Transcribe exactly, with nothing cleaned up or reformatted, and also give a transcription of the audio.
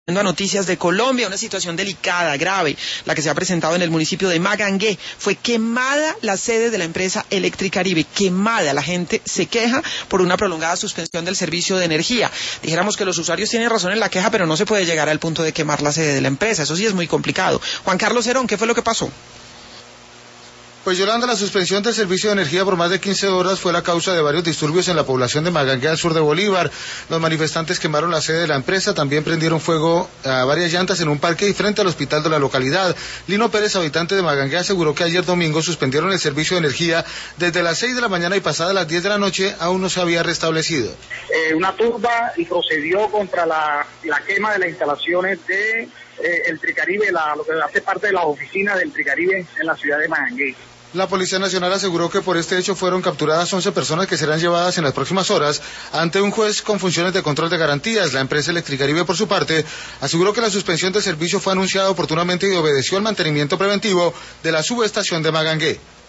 A Noticias de Colombia, una situación delicada, grave, la que se ha presentado en el municipio de Magangué. Fue quemada la sede de la empresa Electricaribe, quemada. La gente se queja por una prolongada suspensión del servicio de energía. Dijéramos que los usuarios tienen razón en la queja, pero no se puede llegar al punto de quemar la sede de la empresa. Eso sí es muy complicado. Juan Carlos Herón, ¿qué fue lo que pasó? Pues Yolanda, la suspensión del servicio de energía por más de quince horas fue la causa de varios disturbios en la población de Magangué, al sur de Bolívar. Los manifestantes quemaron la sede de la empresa, también prendieron fuego a varias llantas en un parque y frente al hospital de la localidad. Lino Pérez, habitante de Magangué, aseguró que ayer domingo suspendieron el servicio de energía desde las seis de la mañana y pasadas las diez de la noche aún no se había restablecido. Eh, una turba y procedió contra la, la quema de las instalaciones de eh, el Tricaribe, la, lo que hace parte de la oficina del Tricaribe en la ciudad de Magangué. La Policía Nacional aseguró que por este hecho fueron capturadas once personas que serán llevadas en las próximas horas ante un juez con funciones de control de garantías. La empresa Electricaribe, por su parte, aseguró que la suspensión del servicio fue anunciada oportunamente y obedeció al mantenimiento preventivo de la subestación de Magangué.